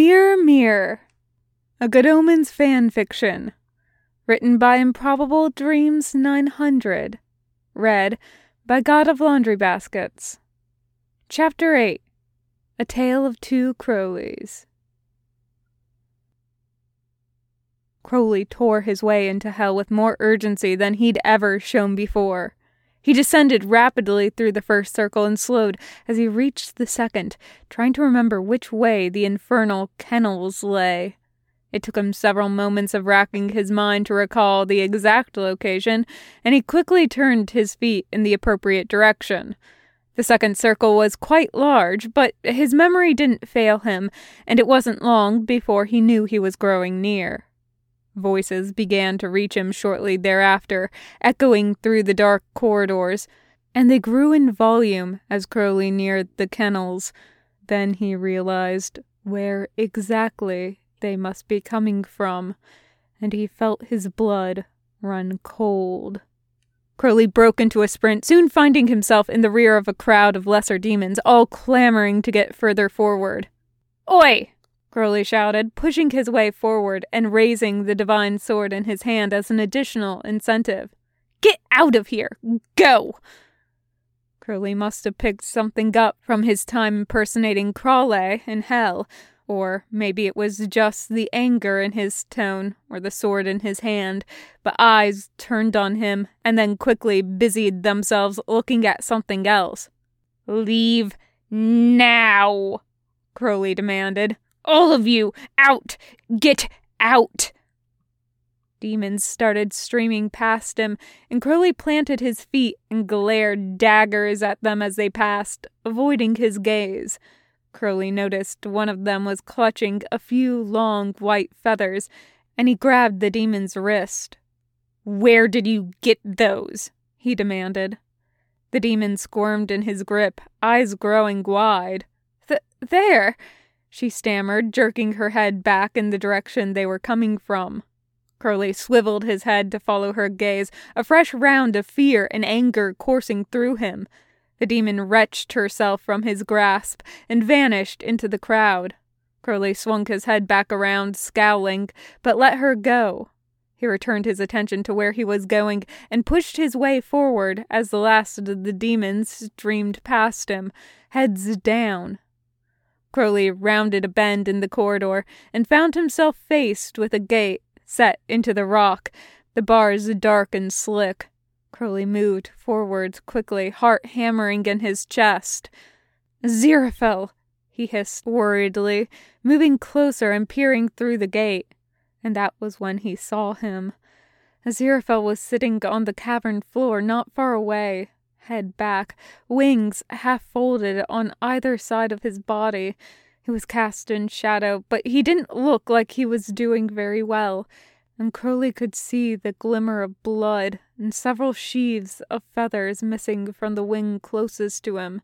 Mirror, Mirror, a Good Omens fan fiction, written by Improbable Dreams 900, read by God of Laundry Baskets. Chapter 8, A Tale of Two Crowleys. Crowley tore his way into hell with more urgency than he'd ever shown before. He descended rapidly through the first circle and slowed as he reached the second, trying to remember which way the infernal kennels lay. It took him several moments of racking his mind to recall the exact location, and he quickly turned his feet in the appropriate direction. The second circle was quite large, but his memory didn't fail him, and it wasn't long before he knew he was growing near. Voices began to reach him shortly thereafter, echoing through the dark corridors, and they grew in volume as Crowley neared the kennels. Then he realized where exactly they must be coming from, and he felt his blood run cold. Crowley broke into a sprint, soon finding himself in the rear of a crowd of lesser demons, all clamoring to get further forward. "Oi!" Crowley shouted, pushing his way forward and raising the divine sword in his hand as an additional incentive. "Get out of here! Go!" Crowley must have picked something up from his time impersonating Crawley in hell, or maybe it was just the anger in his tone or the sword in his hand, but eyes turned on him and then quickly busied themselves looking at something else. "Leave now!" Crowley demanded. "All of you, out! Get out!" Demons started streaming past him, and Crowley planted his feet and glared daggers at them as they passed, avoiding his gaze. Crowley noticed one of them was clutching a few long white feathers, and he grabbed the demon's wrist. "Where did you get those?" he demanded. The demon squirmed in his grip, eyes growing wide. There!" she stammered, jerking her head back in the direction they were coming from. Crowley swiveled his head to follow her gaze, a fresh round of fear and anger coursing through him. The demon wrenched herself from his grasp and vanished into the crowd. Crowley swung his head back around, scowling, but let her go. He returned his attention to where he was going and pushed his way forward as the last of the demons streamed past him, heads down. Crowley rounded a bend in the corridor and found himself faced with a gate set into the rock, the bars dark and slick. Crowley moved forwards quickly, heart hammering in his chest. "Aziraphale!" he hissed worriedly, moving closer and peering through the gate. And that was when he saw him. Aziraphale was sitting on the cavern floor not far away, head back, wings half folded on either side of his body. He was cast in shadow, but he didn't look like he was doing very well, and Crowley could see the glimmer of blood and several sheaves of feathers missing from the wing closest to him.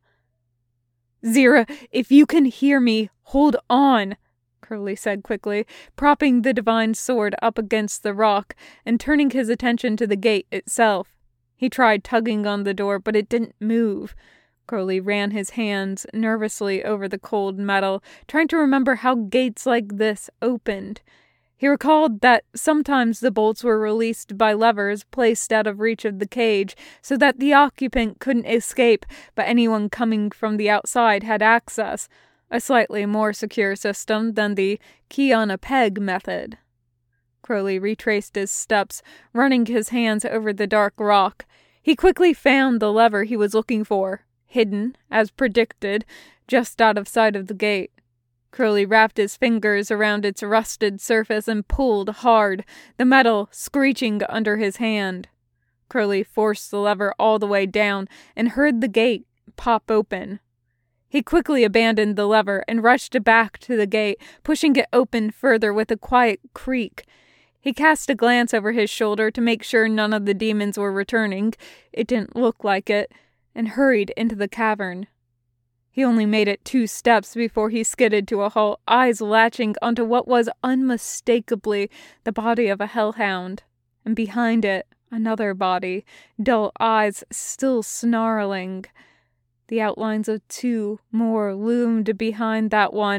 "Zira, if you can hear me, hold on," Crowley said quickly, propping the divine sword up against the rock and turning his attention to the gate itself. He tried tugging on the door, but it didn't move. Crowley ran his hands nervously over the cold metal, trying to remember how gates like this opened. He recalled that sometimes the bolts were released by levers placed out of reach of the cage, so that the occupant couldn't escape, but anyone coming from the outside had access, a slightly more secure system than the key-on-a-peg method. Crowley retraced his steps, running his hands over the dark rock. He quickly found the lever he was looking for, hidden, as predicted, just out of sight of the gate. Crowley wrapped his fingers around its rusted surface and pulled hard, the metal screeching under his hand. Crowley forced the lever all the way down and heard the gate pop open. He quickly abandoned the lever and rushed back to the gate, pushing it open further with a quiet creak. He cast a glance over his shoulder to make sure none of the demons were returning. It didn't look like it, and hurried into the cavern. He only made it 2 steps before he skidded to a halt, eyes latching onto what was unmistakably the body of a hellhound, and behind it, another body, dull eyes still snarling. The outlines of 2 more loomed behind that one,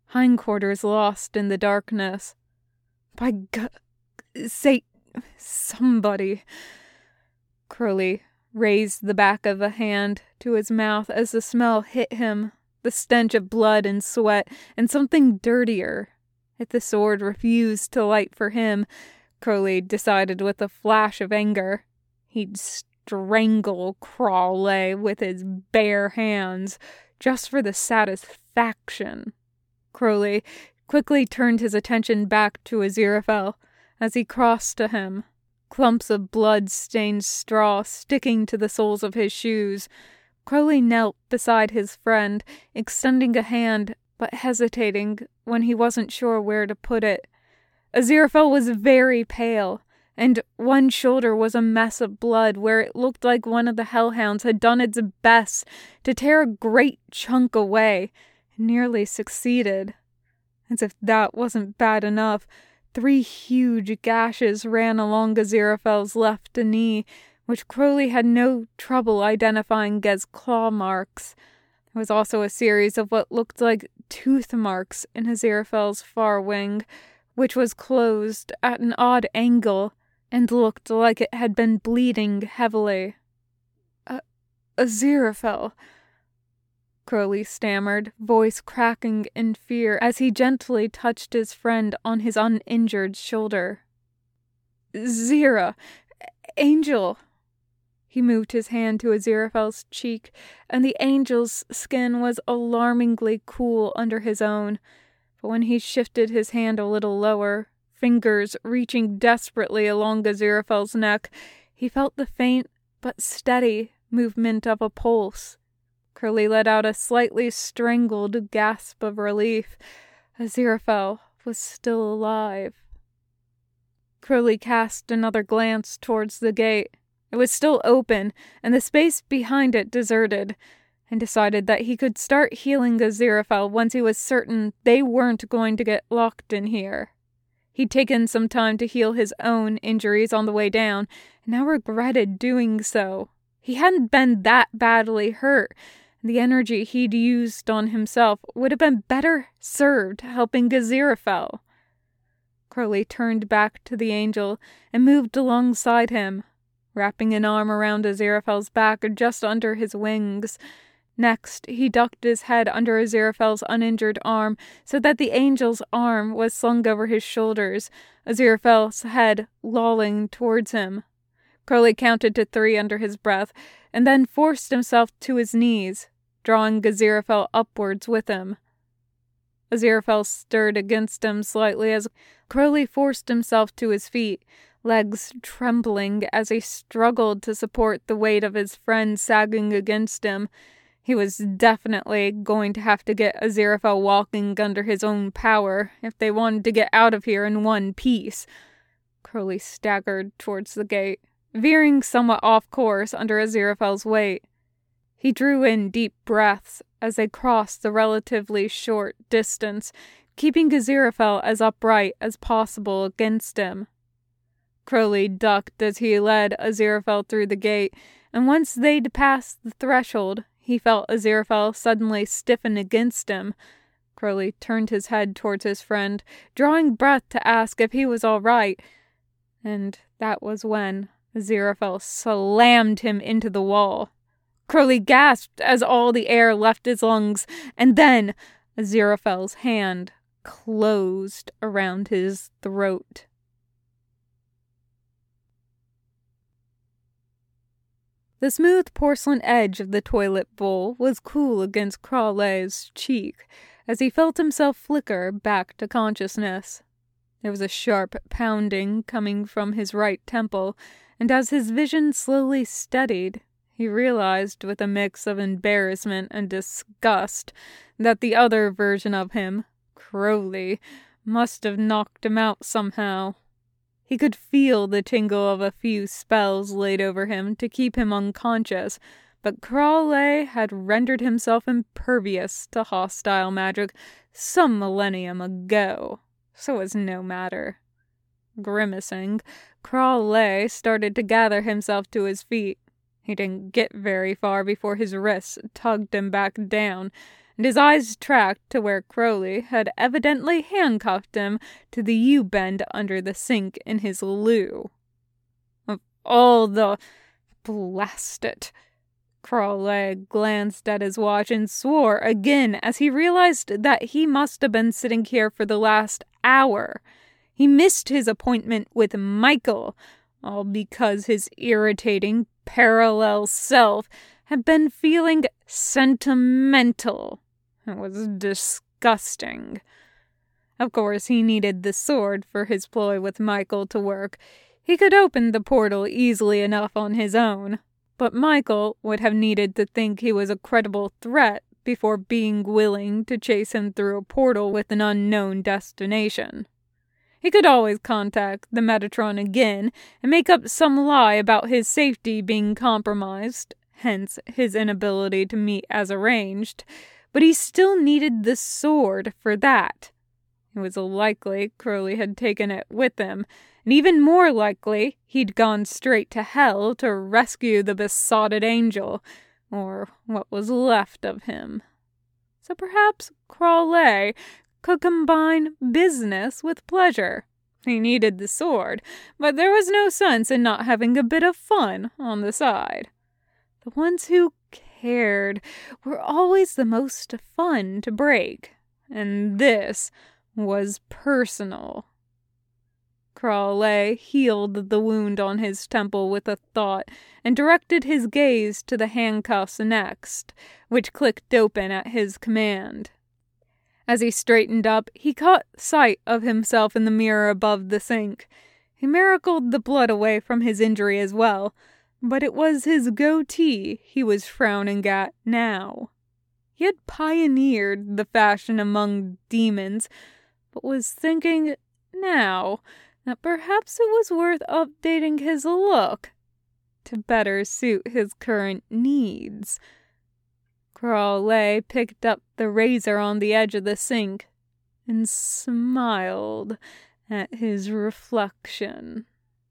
hindquarters lost in the darkness. By God, say somebody. Crowley raised the back of a hand to his mouth as the smell hit him, the stench of blood and sweat, and something dirtier. If the sword refused to light for him, Crowley decided with a flash of anger, he'd strangle Crawley with his bare hands, just for the satisfaction. Crowley quickly turned his attention back to Aziraphale as he crossed to him, clumps of blood-stained straw sticking to the soles of his shoes. Crowley knelt beside his friend, extending a hand, but hesitating when he wasn't sure where to put it. Aziraphale was very pale, and one shoulder was a mess of blood where it looked like one of the hellhounds had done its best to tear a great chunk away, and nearly succeeded. As if that wasn't bad enough, 3 huge gashes ran along Aziraphale's left knee, which Crowley had no trouble identifying as claw marks. There was also a series of what looked like tooth marks in Aziraphale's far wing, which was closed at an odd angle and looked like it had been bleeding heavily. Aziraphale, Crowley stammered, voice cracking in fear as he gently touched his friend on his uninjured shoulder. Zira, Angel. He moved his hand to Aziraphale's cheek, and the angel's skin was alarmingly cool under his own. But when he shifted his hand a little lower, fingers reaching desperately along Aziraphale's neck, he felt the faint but steady movement of a pulse. Crowley let out a slightly strangled gasp of relief. Aziraphale was still alive. Crowley cast another glance towards the gate. It was still open, and the space behind it deserted, and decided that he could start healing Aziraphale once he was certain they weren't going to get locked in here. He'd taken some time to heal his own injuries on the way down, and now regretted doing so. He hadn't been that badly hurt. The energy he'd used on himself would have been better served helping Aziraphale. Crowley turned back to the angel and moved alongside him, wrapping an arm around Aziraphale's back just under his wings. Next, he ducked his head under Aziraphale's uninjured arm so that the angel's arm was slung over his shoulders, Aziraphale's head lolling towards him. Crowley counted to 3 under his breath, and then forced himself to his knees, drawing Aziraphale upwards with him. Aziraphale stirred against him slightly as Crowley forced himself to his feet, legs trembling as he struggled to support the weight of his friend sagging against him. He was definitely going to have to get Aziraphale walking under his own power if they wanted to get out of here in one piece. Crowley staggered towards the gate, veering somewhat off course under Aziraphale's weight. He drew in deep breaths as they crossed the relatively short distance, keeping Aziraphale as upright as possible against him. Crowley ducked as he led Aziraphale through the gate, and once they'd passed the threshold, he felt Aziraphale suddenly stiffen against him. Crowley turned his head towards his friend, drawing breath to ask if he was all right, and that was when Aziraphale slammed him into the wall. Crowley gasped as all the air left his lungs, and then Aziraphale's hand closed around his throat. The smooth porcelain edge of the toilet bowl was cool against Crawley's cheek as he felt himself flicker back to consciousness. There was a sharp pounding coming from his right temple, and as his vision slowly steadied, he realized with a mix of embarrassment and disgust that the other version of him, Crowley, must have knocked him out somehow. He could feel the tingle of a few spells laid over him to keep him unconscious, but Crawley had rendered himself impervious to hostile magic some millennium ago, so it was no matter. Grimacing, Crawley started to gather himself to his feet. He didn't get very far before his wrists tugged him back down, and his eyes tracked to where Crowley had evidently handcuffed him to the U-bend under the sink in his loo. Of all the... blast it. Crowley glanced at his watch and swore again as he realized that he must have been sitting here for the last hour. He missed his appointment with Michael, all because his irritating parallel self had been feeling sentimental. It was disgusting. Of course, he needed the sword for his ploy with Michael to work. He could open the portal easily enough on his own, but Michael would have needed to think he was a credible threat before being willing to chase him through a portal with an unknown destination. He could always contact the Metatron again and make up some lie about his safety being compromised, hence his inability to meet as arranged, but he still needed the sword for that. It was likely Crowley had taken it with him, and even more likely he'd gone straight to hell to rescue the besotted angel, or what was left of him. So perhaps Crowley could combine business with pleasure. He needed the sword, but there was no sense in not having a bit of fun on the side. The ones who cared were always the most fun to break, and this was personal. Crowley healed the wound on his temple with a thought and directed his gaze to the handcuffs next, which clicked open at his command. As he straightened up, he caught sight of himself in the mirror above the sink. He miracled the blood away from his injury as well, but it was his goatee he was frowning at now. He had pioneered the fashion among demons, but was thinking now that perhaps it was worth updating his look to better suit his current needs. Crowley picked up the razor on the edge of the sink and smiled at his reflection.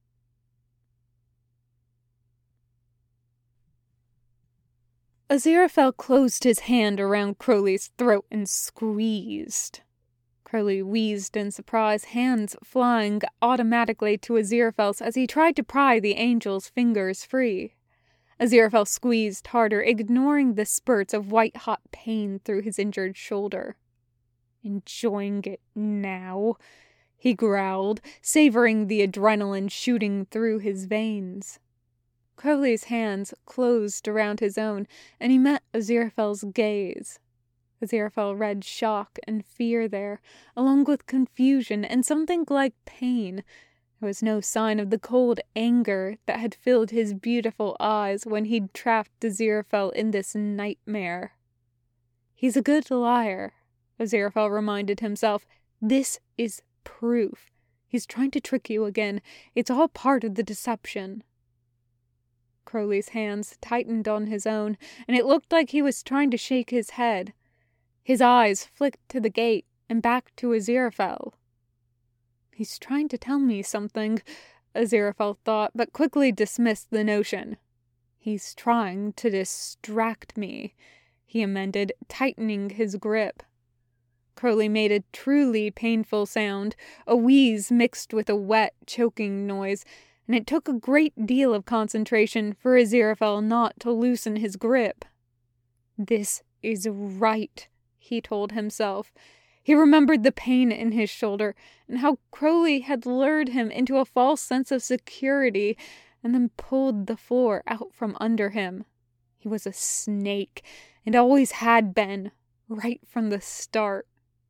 Aziraphale closed his hand around Crowley's throat and squeezed. Crowley wheezed in surprise, hands flying automatically to Aziraphale's as he tried to pry the angel's fingers free. Aziraphale squeezed harder, ignoring the spurts of white-hot pain through his injured shoulder. "Enjoying it now?" he growled, savoring the adrenaline shooting through his veins. Crowley's hands closed around his own, and he met Aziraphale's gaze. Aziraphale read shock and fear there, along with confusion and something like pain. There was no sign of the cold anger that had filled his beautiful eyes when he'd trapped Aziraphale in this nightmare. "He's a good liar," Aziraphale reminded himself. "This is proof. He's trying to trick you again. It's all part of the deception." Crowley's hands tightened on his own, and it looked like he was trying to shake his head. His eyes flicked to the gate and back to Aziraphale. "He's trying to tell me something," Aziraphale thought, but quickly dismissed the notion. "He's trying to distract me," he amended, tightening his grip. Crowley made a truly painful sound, a wheeze mixed with a wet, choking noise, and it took a great deal of concentration for Aziraphale not to loosen his grip. "This is right," he told himself. He remembered the pain in his shoulder and how Crowley had lured him into a false sense of security and then pulled the floor out from under him. He was a snake and always had been, right from the start.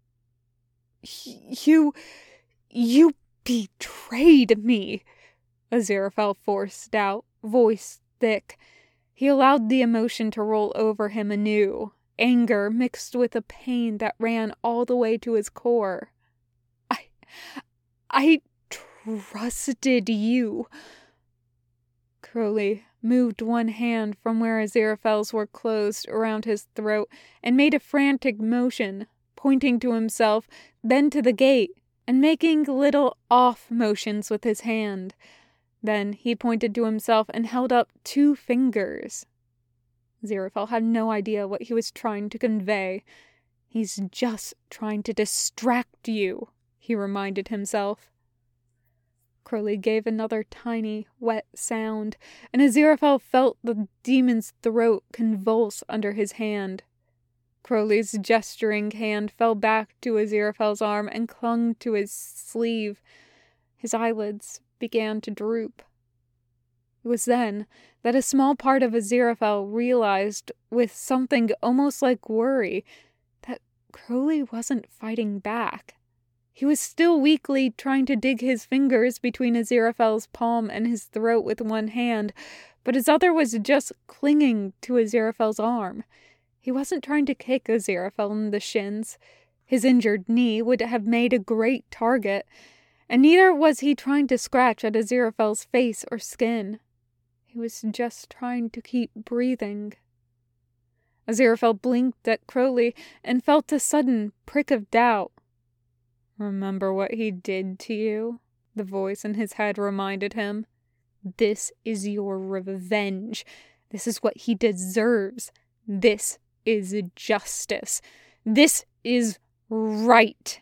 You betrayed me," Aziraphale forced out, voice thick. He allowed the emotion to roll over him anew. Anger mixed with a pain that ran all the way to his core. I trusted you." Crowley moved one hand from where Aziraphale's were closed around his throat and made a frantic motion, pointing to himself, then to the gate, and making little off motions with his hand. Then he pointed to himself and held up 2 fingers. Aziraphale had no idea what he was trying to convey. "He's just trying to distract you," he reminded himself. Crowley gave another tiny, wet sound, and Aziraphale felt the demon's throat convulse under his hand. Crowley's gesturing hand fell back to Aziraphale's arm and clung to his sleeve. His eyelids began to droop. It was then that a small part of Aziraphale realized, with something almost like worry, that Crowley wasn't fighting back. He was still weakly trying to dig his fingers between Aziraphale's palm and his throat with one hand, but his other was just clinging to Aziraphale's arm. He wasn't trying to kick Aziraphale in the shins. His injured knee would have made a great target, and neither was he trying to scratch at Aziraphale's face or skin. He was just trying to keep breathing. Aziraphale blinked at Crowley and felt a sudden prick of doubt. "Remember what he did to you?" the voice in his head reminded him. "This is your revenge. This is what he deserves. This is justice. This is right."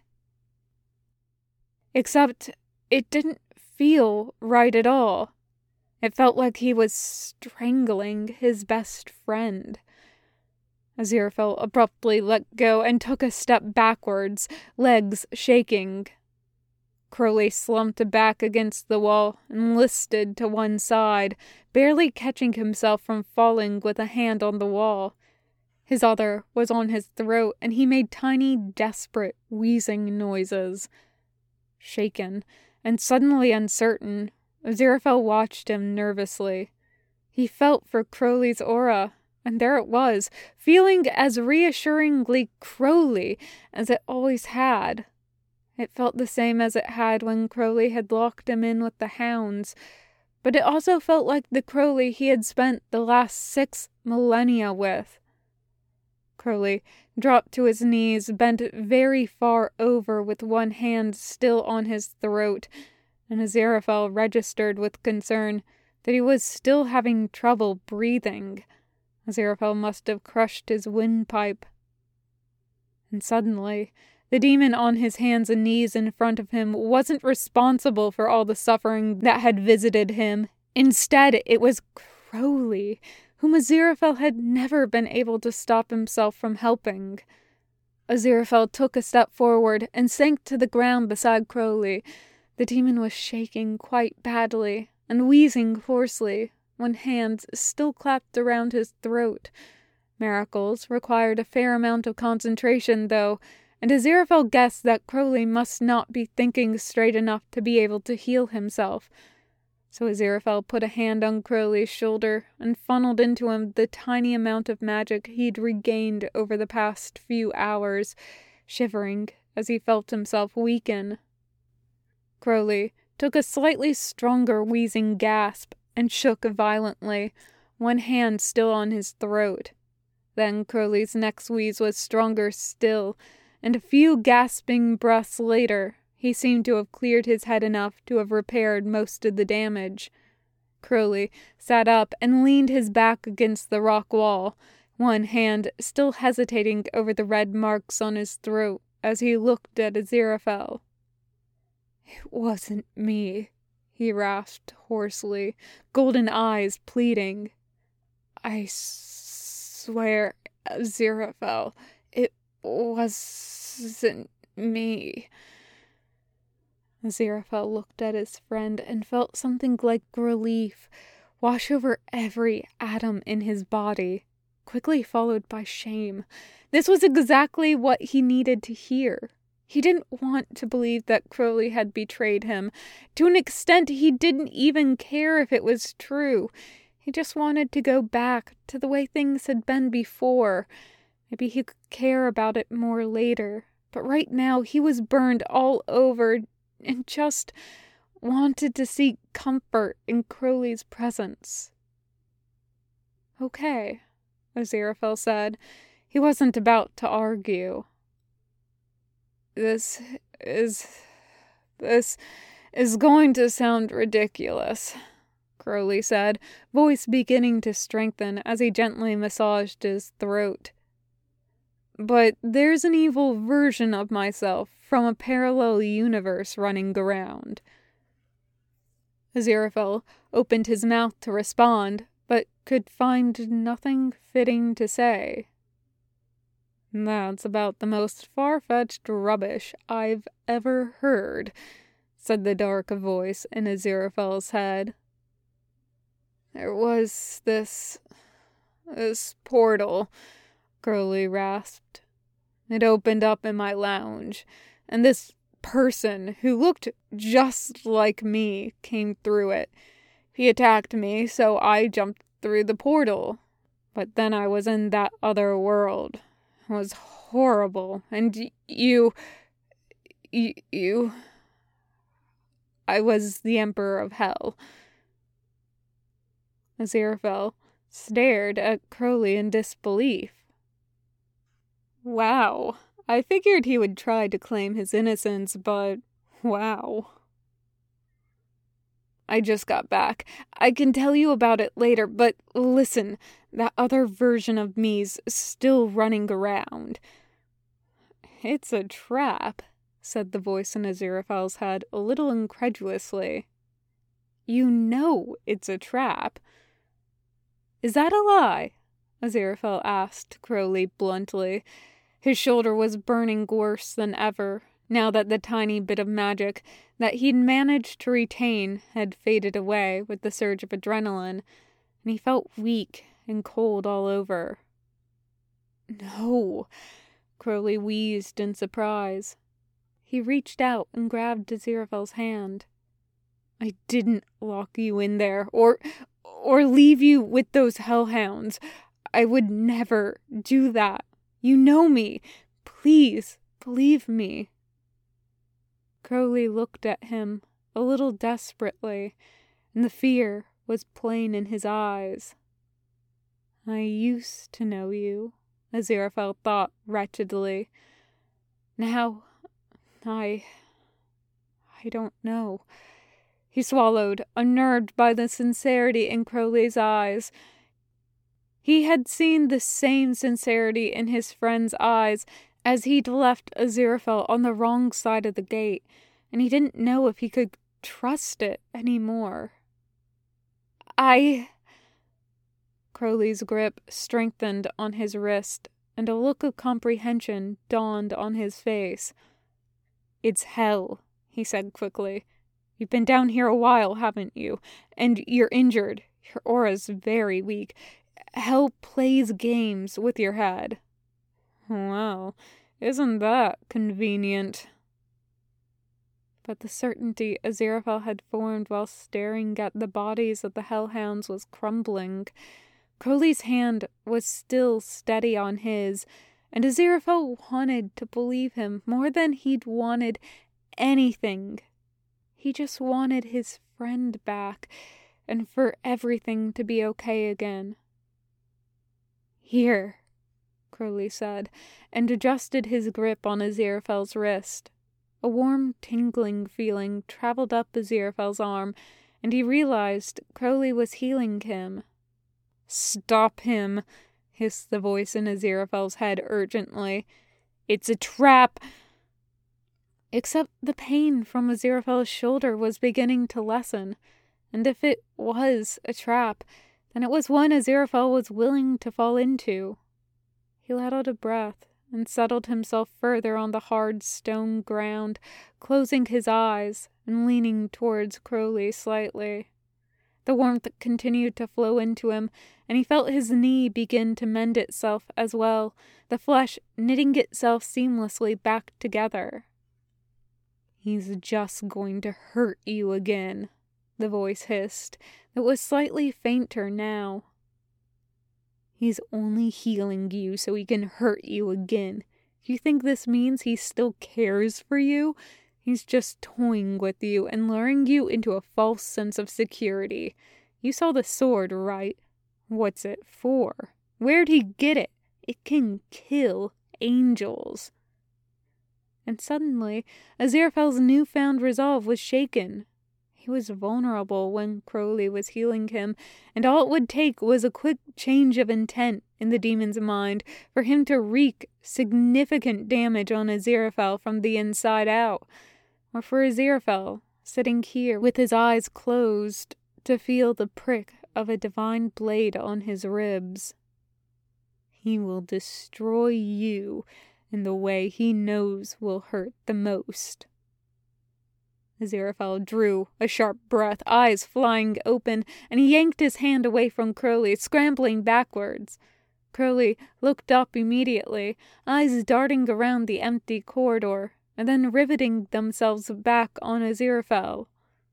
Except it didn't feel right at all. It felt like he was strangling his best friend. Aziraphale abruptly let go and took a step backwards, legs shaking. Crowley slumped back against the wall and listed to one side, barely catching himself from falling with a hand on the wall. His other was on his throat, and he made tiny, desperate, wheezing noises. Shaken and suddenly uncertain, Aziraphale watched him nervously. He felt for Crowley's aura, and there it was, feeling as reassuringly Crowley as it always had. It felt the same as it had when Crowley had locked him in with the hounds, but it also felt like the Crowley he had spent the last 6 millennia with. Crowley dropped to his knees, bent very far over with one hand still on his throat, and Aziraphale registered with concern that he was still having trouble breathing. Aziraphale must have crushed his windpipe. And suddenly, the demon on his hands and knees in front of him wasn't responsible for all the suffering that had visited him. Instead, it was Crowley, whom Aziraphale had never been able to stop himself from helping. Aziraphale took a step forward and sank to the ground beside Crowley. The demon was shaking quite badly and wheezing hoarsely, when hands still clapped around his throat. Miracles required a fair amount of concentration, though, and Aziraphale guessed that Crowley must not be thinking straight enough to be able to heal himself. So Aziraphale put a hand on Crowley's shoulder and funneled into him the tiny amount of magic he'd regained over the past few hours, shivering as he felt himself weaken. Crowley took a slightly stronger wheezing gasp and shook violently, one hand still on his throat. Then Crowley's next wheeze was stronger still, and a few gasping breaths later, he seemed to have cleared his head enough to have repaired most of the damage. Crowley sat up and leaned his back against the rock wall, one hand still hesitating over the red marks on his throat as he looked at Aziraphale. "It wasn't me," he rasped hoarsely, golden eyes pleading. "I swear, Aziraphale, it wasn't me." Aziraphale looked at his friend and felt something like relief wash over every atom in his body, quickly followed by shame. This was exactly what he needed to hear. He didn't want to believe that Crowley had betrayed him. To an extent, he didn't even care if it was true. He just wanted to go back to the way things had been before. Maybe he could care about it more later. But right now, he was burned all over and just wanted to seek comfort in Crowley's presence. "Okay," Aziraphale said. He wasn't about to argue. This is going to sound ridiculous," Crowley said, voice beginning to strengthen as he gently massaged his throat. But there's an evil version of myself from a parallel universe running around. Aziraphale opened his mouth to respond, but could find nothing fitting to say. That's about the most far-fetched rubbish I've ever heard, said the dark voice in Aziraphale's head. There was this portal, Crowley rasped. It opened up in my lounge, and this person who looked just like me came through it. He attacked me, so I jumped through the portal. But then I was in that other world. It was horrible, and you... I was the Emperor of Hell. Aziraphale stared at Crowley in disbelief. Wow, I figured he would try to claim his innocence, but wow. I just got back. I can tell you about it later, but listen, that other version of me's still running around. It's a trap, said the voice in Aziraphale's head a little incredulously. You know it's a trap. Is that a lie? Aziraphale asked Crowley bluntly. His shoulder was burning worse than ever, now that the tiny bit of magic that he'd managed to retain had faded away with the surge of adrenaline, and he felt weak and cold all over. No, Crowley wheezed in surprise. He reached out and grabbed Aziraphale's hand. I didn't lock you in there, or leave you with those hellhounds. I would never do that. You know me. Please, believe me. Crowley looked at him a little desperately, and the fear was plain in his eyes. I used to know you, Aziraphale thought wretchedly. Now, I don't know. He swallowed, unnerved by the sincerity in Crowley's eyes. He had seen the same sincerity in his friend's eyes as he'd left Aziraphale on the wrong side of the gate, and he didn't know if he could trust it anymore. Crowley's grip strengthened on his wrist, and a look of comprehension dawned on his face. It's hell, he said quickly. You've been down here a while, haven't you? And you're injured. Your aura's very weak. Hell plays games with your head. Well, isn't that convenient? But the certainty Aziraphale had formed while staring at the bodies of the hellhounds was crumbling. Crowley's hand was still steady on his, and Aziraphale wanted to believe him more than he'd wanted anything. He just wanted his friend back, and for everything to be okay again. Here, Crowley said, and adjusted his grip on Aziraphale's wrist. A warm, tingling feeling traveled up Aziraphale's arm, and he realized Crowley was healing him. Stop him, hissed the voice in Aziraphale's head urgently. It's a trap! Except the pain from Aziraphale's shoulder was beginning to lessen, and if it was a trap, then it was one Aziraphale was willing to fall into. He let out a breath and settled himself further on the hard stone ground, closing his eyes and leaning towards Crowley slightly. The warmth continued to flow into him, and he felt his knee begin to mend itself as well, the flesh knitting itself seamlessly back together. He's just going to hurt you again, the voice hissed. It was slightly fainter now. He's only healing you so he can hurt you again. You think this means he still cares for you? He's just toying with you and luring you into a false sense of security. You saw the sword, right? What's it for? Where'd he get it? It can kill angels. And suddenly, Aziraphale's newfound resolve was shaken. He was vulnerable when Crowley was healing him, and all it would take was a quick change of intent in the demon's mind for him to wreak significant damage on Aziraphale from the inside out, or for Aziraphale, sitting here with his eyes closed, to feel the prick of a divine blade on his ribs. He will destroy you in the way he knows will hurt the most. Aziraphale drew a sharp breath, eyes flying open, and he yanked his hand away from Crowley, scrambling backwards. Crowley looked up immediately, eyes darting around the empty corridor, and then riveting themselves back on Aziraphale.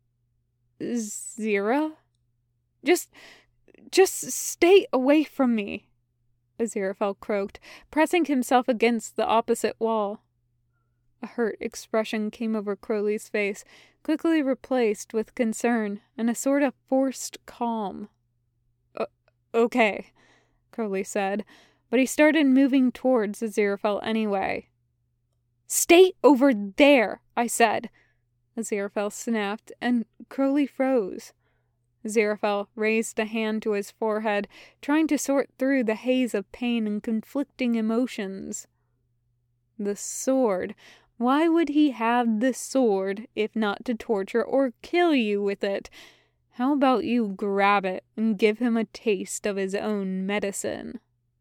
Zira? Just stay away from me, Aziraphale croaked, pressing himself against the opposite wall. A hurt expression came over Crowley's face, quickly replaced with concern and a sort of forced calm. Okay, Crowley said, but he started moving towards Aziraphale anyway. Stay over there, I said, Aziraphale snapped, and Crowley froze. Aziraphale raised a hand to his forehead, trying to sort through the haze of pain and conflicting emotions. The sword. Why would he have the sword if not to torture or kill you with it? How about you grab it and give him a taste of his own medicine?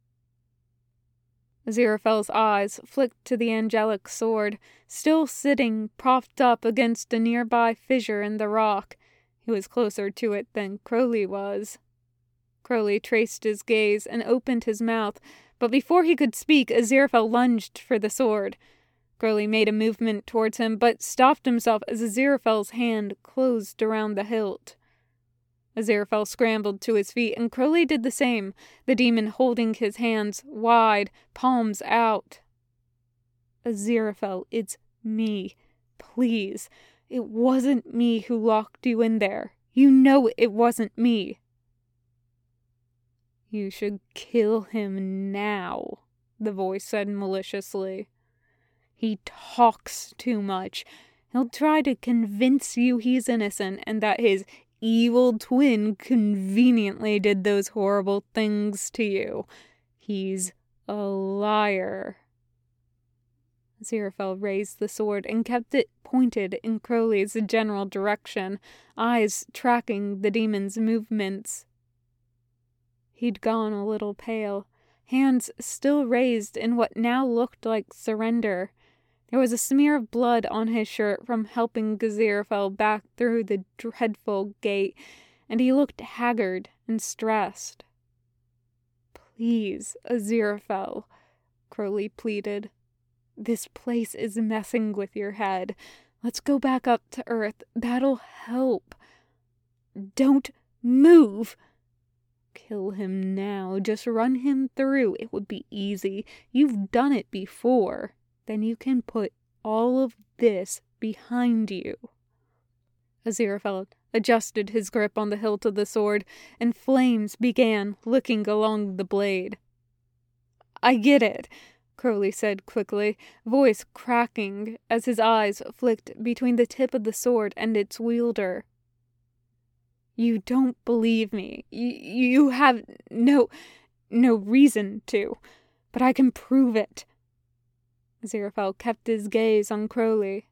Aziraphale's eyes flicked to the angelic sword, still sitting propped up against a nearby fissure in the rock. He was closer to it than Crowley was. Crowley traced his gaze and opened his mouth, but before he could speak, Aziraphale lunged for the sword. Crowley made a movement towards him, but stopped himself as Aziraphale's hand closed around the hilt. Aziraphale scrambled to his feet, and Crowley did the same, the demon holding his hands wide, palms out. Aziraphale, it's me. Please. It wasn't me who locked you in there. You know it wasn't me. You should kill him now, the voice said maliciously. He talks too much. He'll try to convince you he's innocent and that his evil twin conveniently did those horrible things to you. He's a liar. Aziraphale raised the sword and kept it pointed in Crowley's general direction, eyes tracking the demon's movements. He'd gone a little pale, hands still raised in what now looked like surrender. There was a smear of blood on his shirt from helping Aziraphale back through the dreadful gate, and he looked haggard and stressed. Please, Aziraphale, Crowley pleaded. This place is messing with your head. Let's go back up to Earth. That'll help. Don't move. Kill him now. Just run him through. It would be easy. You've done it before. Then you can put all of this behind you. Aziraphale adjusted his grip on the hilt of the sword, and flames began licking along the blade. I get it, Crowley said quickly, voice cracking as his eyes flicked between the tip of the sword and its wielder. You don't believe me. You have no reason to, but I can prove it. Aziraphale kept his gaze on Crowley.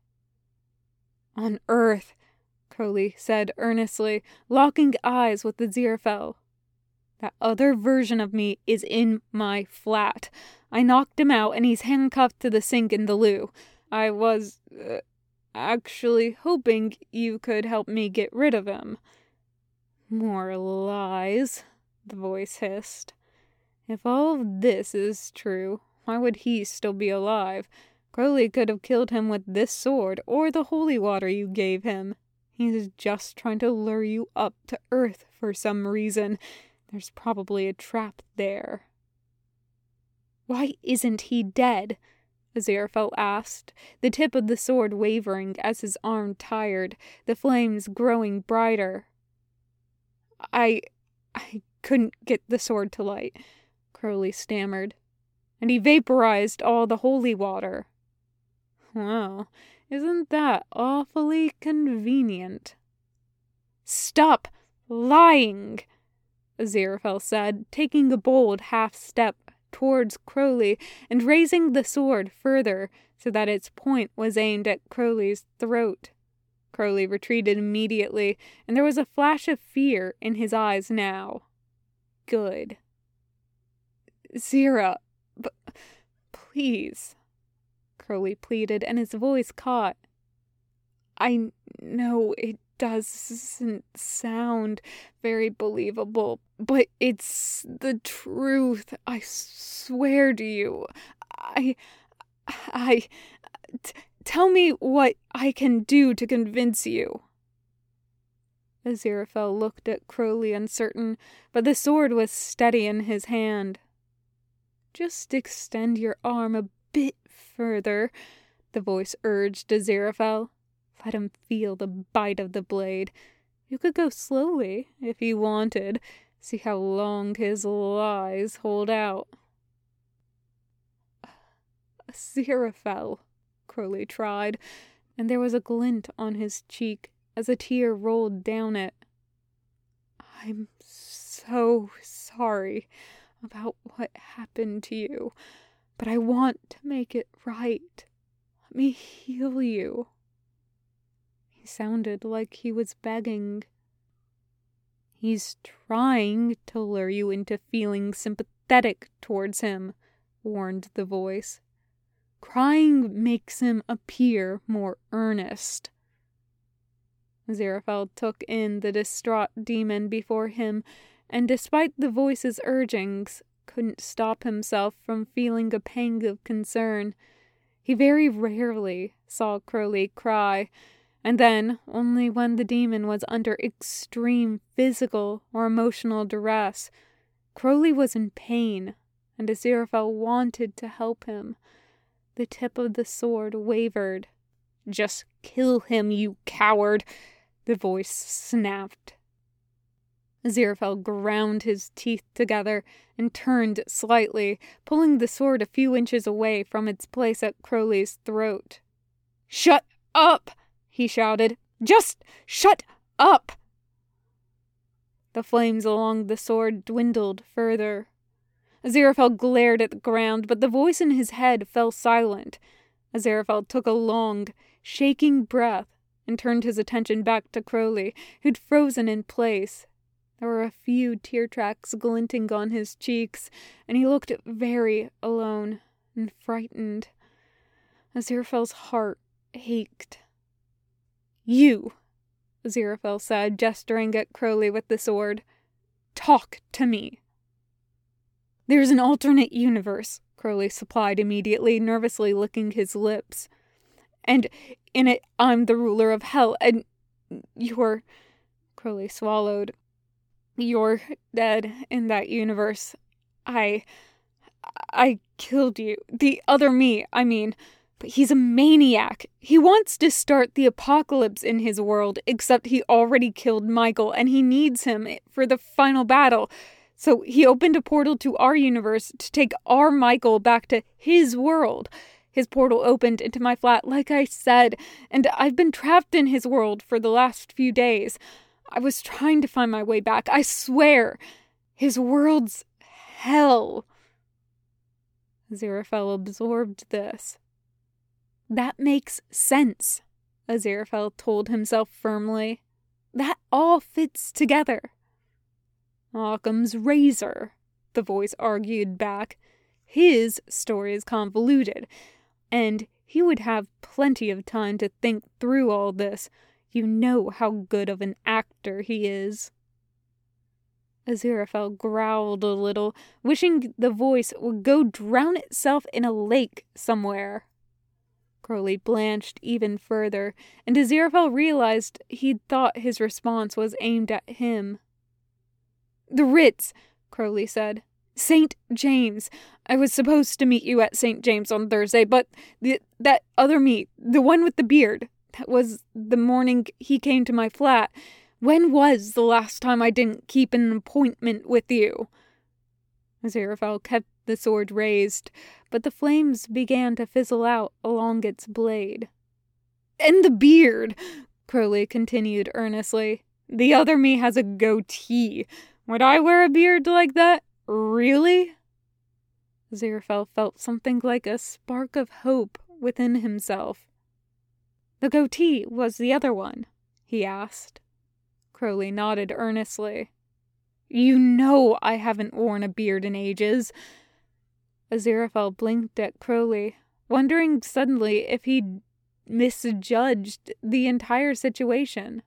On Earth, Crowley said earnestly, locking eyes with Aziraphale. That other version of me is in my flat. I knocked him out and he's handcuffed to the sink in the loo. I was, actually hoping you could help me get rid of him. More lies, the voice hissed. If all of this is true, why would he still be alive? Crowley could have killed him with this sword or the holy water you gave him. He's just trying to lure you up to Earth for some reason. There's probably a trap there. Why isn't he dead? Aziraphale asked, the tip of the sword wavering as his arm tired, the flames growing brighter. I couldn't get the sword to light, Crowley stammered. And he vaporized all the holy water. Well, isn't that awfully convenient? "Stop lying," Aziraphale said, taking a bold half-step towards Crowley and raising the sword further so that its point was aimed at Crowley's throat. Crowley retreated immediately, and there was a flash of fear in his eyes now. Good. "Zira, please," Crowley pleaded, and his voice caught. "I know it doesn't sound very believable, but it's the truth. I swear to you. Tell me what I can do to convince you." Aziraphale looked at Crowley uncertain, but the sword was steady in his hand. "Just extend your arm a bit further," the voice urged Aziraphale. "Let him feel the bite of the blade. You could go slowly, if you wanted. See how long his lies hold out." "Aziraphale," Crowley tried, and there was a glint on his cheek as a tear rolled down it. "I'm so sorry about what happened to you, but I want to make it right. Let me heal you." He sounded like he was begging. "He's trying to lure you into feeling sympathetic towards him," warned the voice. "Crying makes him appear more earnest." Aziraphale took in the distraught demon before him, and despite the voice's urgings, couldn't stop himself from feeling a pang of concern. He very rarely saw Crowley cry, and then only when the demon was under extreme physical or emotional duress. Crowley was in pain, and Aziraphale wanted to help him. The tip of the sword wavered. "Just kill him, you coward," the voice snapped. Aziraphale ground his teeth together and turned slightly, pulling the sword a few inches away from its place at Crowley's throat. "Shut up!" he shouted. "Just shut up!" The flames along the sword dwindled further. Aziraphale glared at the ground, but the voice in his head fell silent. Aziraphale took a long, shaking breath and turned his attention back to Crowley, who'd frozen in place. There were a few tear tracks glinting on his cheeks, and he looked very alone and frightened. Aziraphale's heart ached. "You," Aziraphale said, gesturing at Crowley with the sword. "Talk to me." "There's an alternate universe," Crowley supplied immediately, nervously licking his lips. "And in it, I'm the ruler of hell, and you're..." Crowley swallowed. "You're dead in that universe. I killed you. The other me, I mean. But he's a maniac. He wants to start the apocalypse in his world, except he already killed Michael, and he needs him for the final battle. So he opened a portal to our universe to take our Michael back to his world. His portal opened into my flat, like I said, and I've been trapped in his world for the last few days. I was trying to find my way back. I swear, his world's hell." Aziraphale absorbed this. "That makes sense," Aziraphale told himself firmly. "That all fits together." "Occam's razor," the voice argued back. "His story is convoluted, and he would have plenty of time to think through all this. You know how good of an actor he is." Aziraphale growled a little, wishing the voice would go drown itself in a lake somewhere. Crowley blanched even further, and Aziraphale realized he'd thought his response was aimed at him. "The Ritz," Crowley said. "St. James. I was supposed to meet you at St. James on Thursday, but that other meet, the one with the beard, that was the morning he came to my flat. When was the last time I didn't keep an appointment with you?" Aziraphale kept the sword raised, but the flames began to fizzle out along its blade. "And the beard," Crowley continued earnestly. The other me has a goatee. Would I wear a beard like that? Really? Aziraphale felt something like a spark of hope within himself. The goatee was the other one, he asked. Crowley nodded earnestly. You know I haven't worn a beard in ages. Aziraphale blinked at Crowley, wondering suddenly if he'd misjudged the entire situation.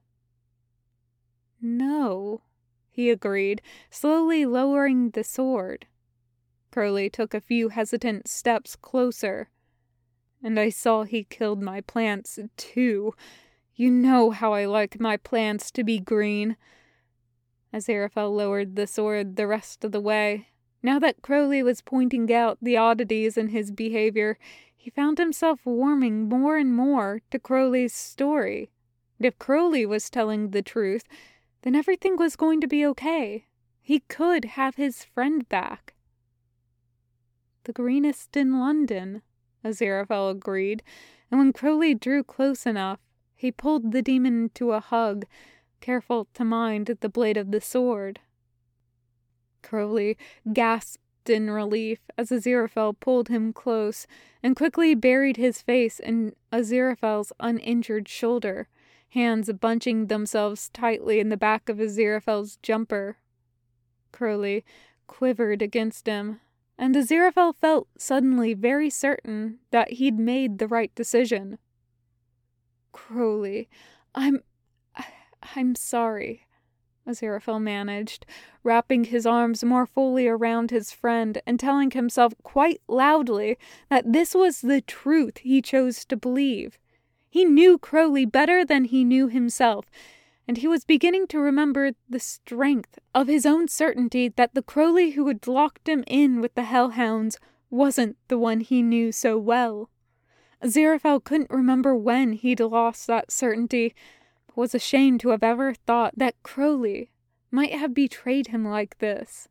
No, he agreed, slowly lowering the sword. Crowley took a few hesitant steps closer. And I saw he killed my plants, too. You know how I like my plants to be green. Aziraphale lowered the sword the rest of the way. Now that Crowley was pointing out the oddities in his behavior, he found himself warming more and more to Crowley's story. And if Crowley was telling the truth, then everything was going to be okay. He could have his friend back. The greenest in London, Aziraphale agreed, and when Crowley drew close enough, he pulled the demon into a hug, careful to mind the blade of the sword. Crowley gasped in relief as Aziraphale pulled him close and quickly buried his face in Aziraphale's uninjured shoulder, hands bunching themselves tightly in the back of Aziraphale's jumper. Crowley quivered against him, and Aziraphale felt suddenly very certain that he'd made the right decision. Crowley, I'm sorry, Aziraphale managed, wrapping his arms more fully around his friend and telling himself quite loudly that this was the truth he chose to believe. He knew Crowley better than he knew himself, and he was beginning to remember the strength of his own certainty that the Crowley who had locked him in with the hellhounds wasn't the one he knew so well. Aziraphale couldn't remember when he'd lost that certainty, but was ashamed to have ever thought that Crowley might have betrayed him like this.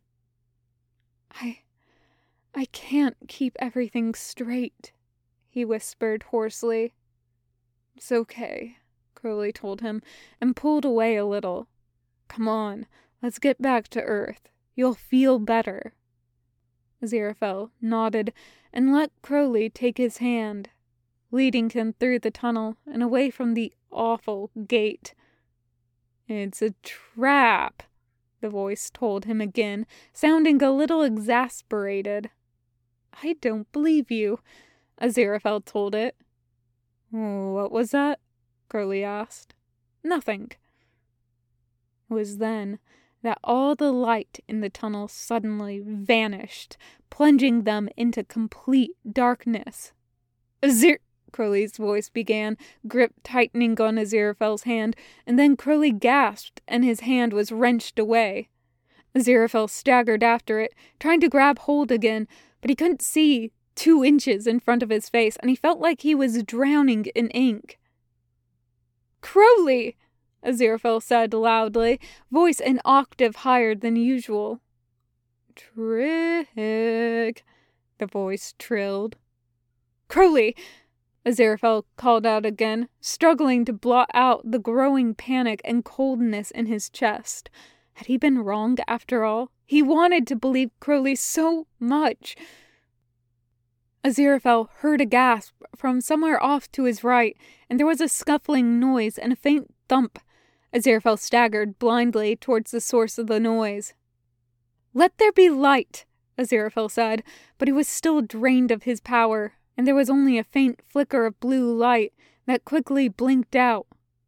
I can't keep everything straight, he whispered hoarsely. It's okay, Crowley told him, and pulled away a little. Come on, let's get back to Earth. You'll feel better. Aziraphale nodded and let Crowley take his hand, leading him through the tunnel and away from the awful gate. It's a trap, the voice told him again, sounding a little exasperated. I don't believe you, Aziraphale told it. What was that? Crowley asked. Nothing. It was then that all the light in the tunnel suddenly vanished, plunging them into complete darkness. Crowley's voice began, grip tightening on Aziraphale's hand, and then Crowley gasped and his hand was wrenched away. Aziraphale staggered after it, trying to grab hold again, but he couldn't see 2 inches in front of his face, and he felt like he was drowning in ink. Crowley! Aziraphale said loudly, voice an octave higher than usual. Trick, the voice trilled. Crowley! Aziraphale called out again, struggling to blot out the growing panic and coldness in his chest. Had he been wrong after all? He wanted to believe Crowley so much. Aziraphale heard a gasp from somewhere off to his right, and there was a scuffling noise and a faint thump. Aziraphale staggered blindly towards the source of the noise. Let there be light, Aziraphale said, but he was still drained of his power, and there was only a faint flicker of blue light that quickly blinked out.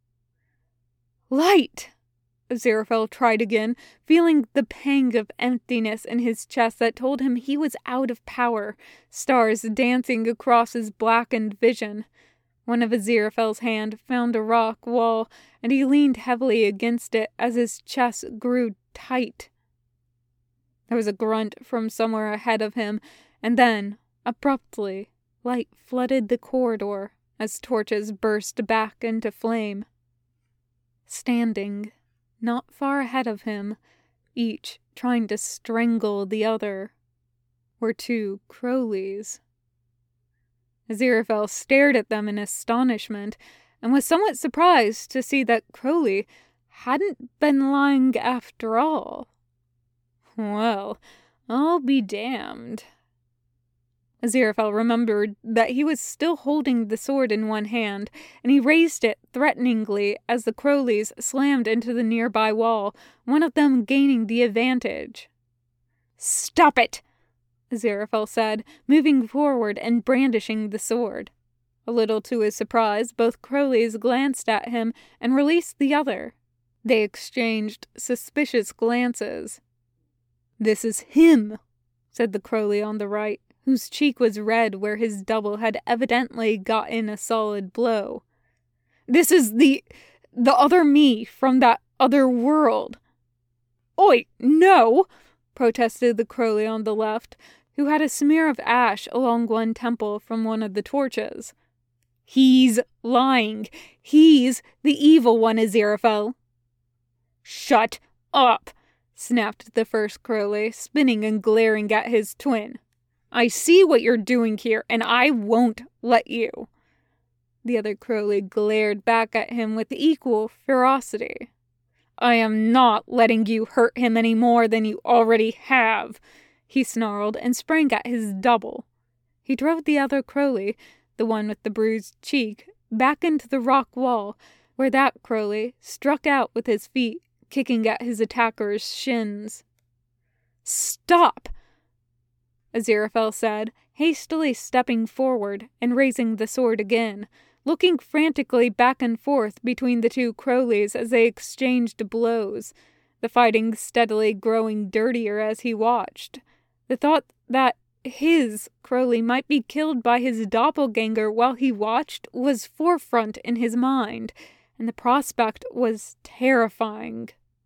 Light! Aziraphale tried again, feeling the pang of emptiness in his chest that told him he was out of power, stars dancing across his blackened vision. One of Aziraphale's hand found a rock wall, and he leaned heavily against it as his chest grew tight. There was a grunt from somewhere ahead of him, and then, abruptly, light flooded the corridor as torches burst back into flame. Standing not far ahead of him, each trying to strangle the other, were 2 Crowleys. Aziraphale stared at them in astonishment, and was somewhat surprised to see that Crowley hadn't been lying after all. Well, I'll be damned. Aziraphale remembered that he was still holding the sword in one hand, and he raised it threateningly as the Crowleys slammed into the nearby wall, one of them gaining the advantage. "Stop it!" Aziraphale said, moving forward and brandishing the sword. A little to his surprise, both Crowleys glanced at him and released the other. They exchanged suspicious glances. "This is him," said the Crowley on the right, whose cheek was red where his double had evidently got in a solid blow. "This is the other me from that other world." "Oi, no!" protested the Crowley on the left, who had a smear of ash along one temple from one of the torches. "He's lying. He's the evil one, Aziraphale." "Shut up!" snapped the first Crowley, spinning and glaring at his twin. "I see what you're doing here, and I won't let you." The other Crowley glared back at him with equal ferocity. "I am not letting you hurt him any more than you already have," he snarled and sprang at his double. He drove the other Crowley, the one with the bruised cheek, back into the rock wall, where that Crowley struck out with his feet, kicking at his attacker's shins. "Stop!" Aziraphale said, hastily stepping forward and raising the sword again, looking frantically back and forth between the two Crowleys as they exchanged blows, the fighting steadily growing dirtier as he watched. The thought that his Crowley might be killed by his doppelganger while he watched was forefront in his mind, and the prospect was terrifying.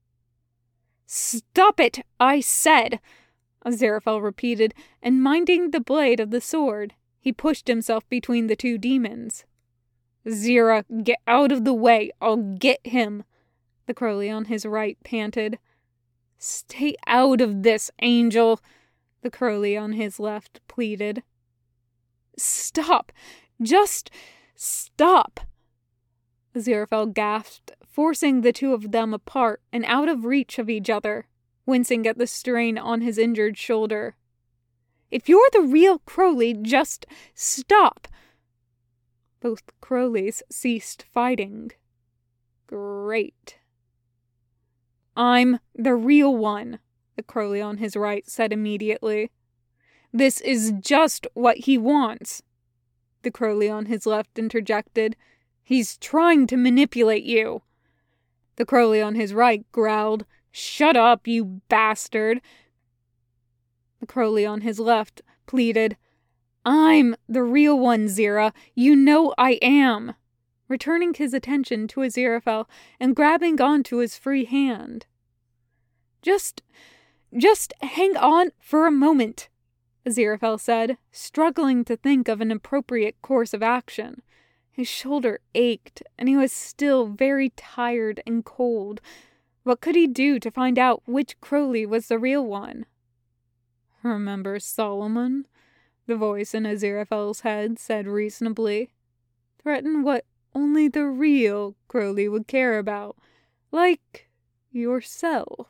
"Stop it, I said!" Aziraphale repeated, and minding the blade of the sword, he pushed himself between the two demons. "Zira, get out of the way, I'll get him," the Crowley on his right panted. "Stay out of this, Angel," the Crowley on his left pleaded. "Stop! Just stop!" Aziraphale gasped, forcing the two of them apart and out of reach of each other, wincing at the strain on his injured shoulder. "If you're the real Crowley, just stop!" Both Crowleys ceased fighting. "Great." "I'm the real one," the Crowley on his right said immediately. "This is just what he wants," the Crowley on his left interjected. "He's trying to manipulate you." The Crowley on his right growled, "Shut up, you bastard." The Crowley on his left pleaded, "I'm the real one, Zira. You know I am," returning his attention to Aziraphale and grabbing onto his free hand. Just hang on for a moment," Aziraphale said, struggling to think of an appropriate course of action. His shoulder ached, and he was still very tired and cold. What could he do to find out which Crowley was the real one? "Remember Solomon?" the voice in Aziraphale's head said reasonably. "Threaten what only the real Crowley would care about, like yourself."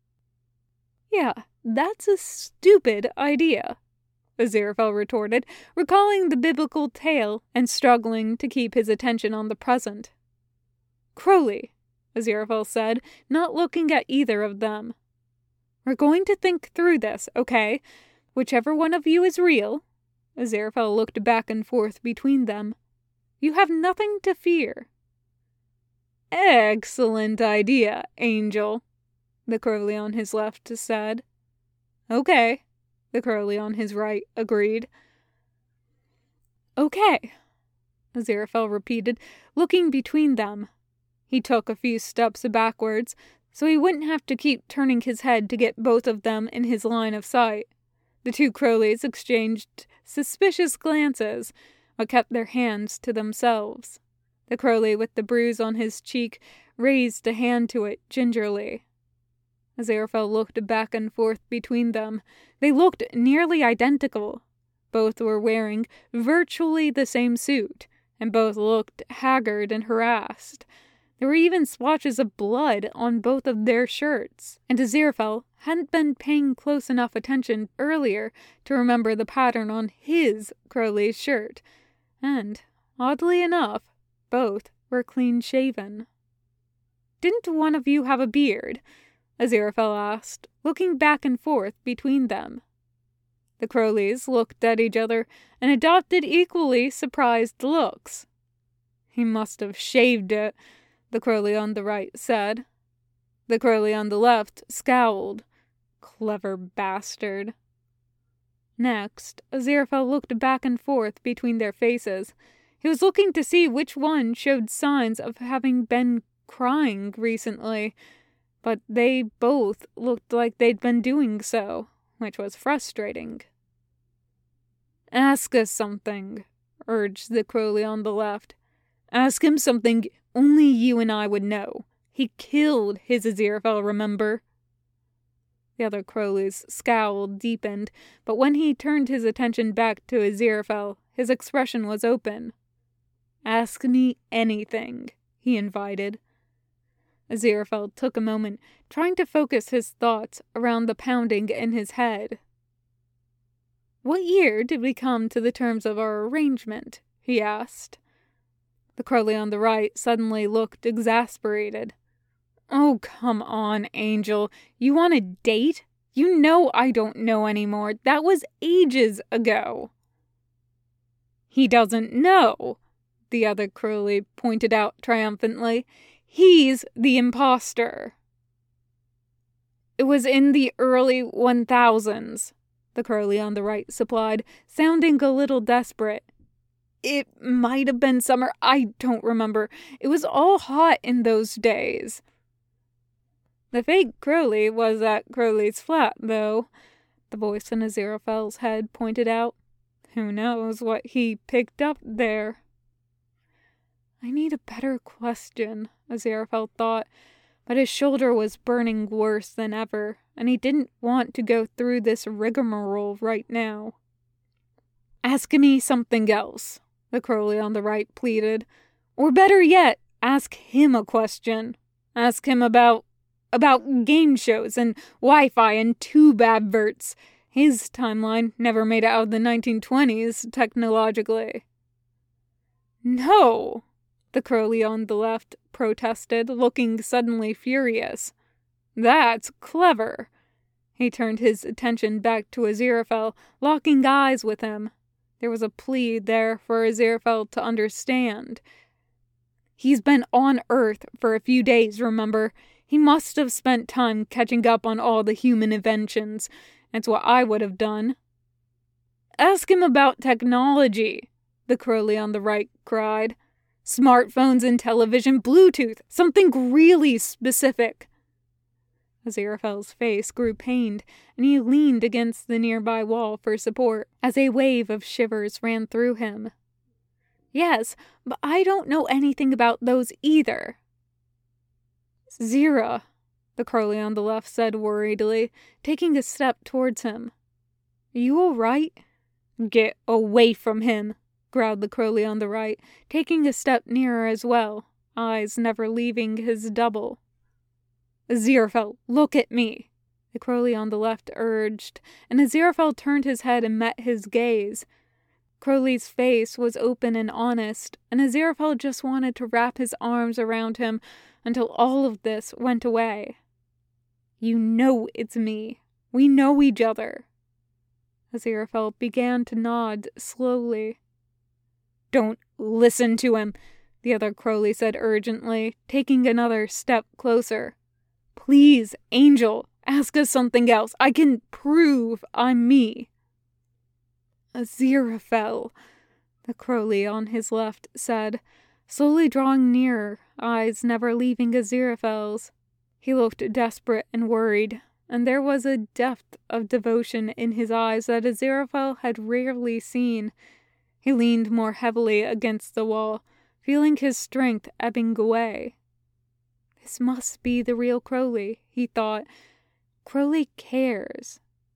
"Yeah, that's a stupid idea," Aziraphale retorted, recalling the biblical tale and struggling to keep his attention on the present. "Crowley," Aziraphale said, not looking at either of them. "We're going to think through this, okay? Whichever one of you is real," Aziraphale looked back and forth between them, "you have nothing to fear." "Excellent idea, Angel," the Crowley on his left said. "Okay," the Crowley on his right agreed. "Okay," Aziraphale repeated, looking between them. He took a few steps backwards, so he wouldn't have to keep turning his head to get both of them in his line of sight. The two Crowleys exchanged suspicious glances, but kept their hands to themselves. The Crowley with the bruise on his cheek raised a hand to it gingerly. Aziraphale looked back and forth between them. They looked nearly identical. Both were wearing virtually the same suit, and both looked haggard and harassed. There were even splotches of blood on both of their shirts, and Aziraphale hadn't been paying close enough attention earlier to remember the pattern on his Crowley's shirt. And, oddly enough, both were clean-shaven. "Didn't one of you have a beard?" Aziraphale asked, looking back and forth between them. The Crowleys looked at each other and adopted equally surprised looks. "He must have shaved it," the Crowley on the right said. The Crowley on the left scowled. Clever bastard. Next, Aziraphale looked back and forth between their faces. He was looking to see which one showed signs of having been crying recently, but they both looked like they'd been doing so, which was frustrating. "Ask us something," urged the Crowley on the left. "Ask him something only you and I would know. He killed his Aziraphale, remember?" The other Crowley's scowl deepened, but when he turned his attention back to Aziraphale, his expression was open. "Ask me anything," he invited. Aziraphale took a moment, trying to focus his thoughts around the pounding in his head. "What year did we come to the terms of our arrangement?" he asked. The Crowley on the right suddenly looked exasperated. "Oh, come on, Angel. You want a date? You know I don't know anymore. That was ages ago." "He doesn't know," the other Crowley pointed out triumphantly. "He's the imposter." "It was in the early 1000s, the Crowley on the right supplied, sounding a little desperate. "It might have been summer. I don't remember. It was all hot in those days." "The fake Crowley was at Crowley's flat, though," the voice in Aziraphale's head pointed out. "Who knows what he picked up there?" "I need a better question," Aziraphale thought, but his shoulder was burning worse than ever, and he didn't want to go through this rigmarole right now. "Ask me something else," the Crowley on the right pleaded. "Or better yet, ask him a question. Ask him about game shows and Wi-Fi and tube adverts. His timeline never made it out of the 1920s, technologically." "No," the Crowley on the left protested, looking suddenly furious. "That's clever." He turned his attention back to Aziraphale, locking eyes with him. There was a plea there for Aziraphale to understand. "He's been on Earth for a few days, remember? He must have spent time catching up on all the human inventions. That's what I would have done." "Ask him about technology," the Crowley on the right cried. "Smartphones and television, Bluetooth, something really specific." Aziraphale's face grew pained, and he leaned against the nearby wall for support, as a wave of shivers ran through him. "Yes, but I don't know anything about those either." "Zira," the Crowley on the left said worriedly, taking a step towards him. "Are you all right?" "Get away from him," growled the Crowley on the right, taking a step nearer as well, eyes never leaving his double. "Aziraphale, look at me," the Crowley on the left urged, and Aziraphale turned his head and met his gaze. Crowley's face was open and honest, and Aziraphale just wanted to wrap his arms around him until all of this went away. "You know it's me. We know each other." Aziraphale began to nod slowly. "Don't listen to him," the other Crowley said urgently, taking another step closer. "Please, Angel, ask us something else. I can prove I'm me." "Aziraphale," the Crowley on his left said, slowly drawing nearer, eyes never leaving Aziraphale's. He looked desperate and worried, and there was a depth of devotion in his eyes that Aziraphale had rarely seen. He leaned more heavily against the wall, feeling his strength ebbing away. This must be the real Crowley, he thought. Crowley cares.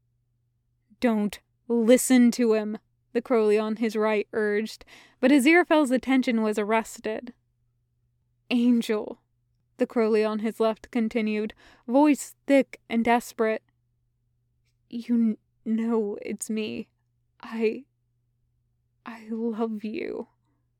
"Don't listen to him," the Crowley on his right urged, but Aziraphale's attention was arrested. "Angel," the Crowley on his left continued, voice thick and desperate. "You know it's me. I love you."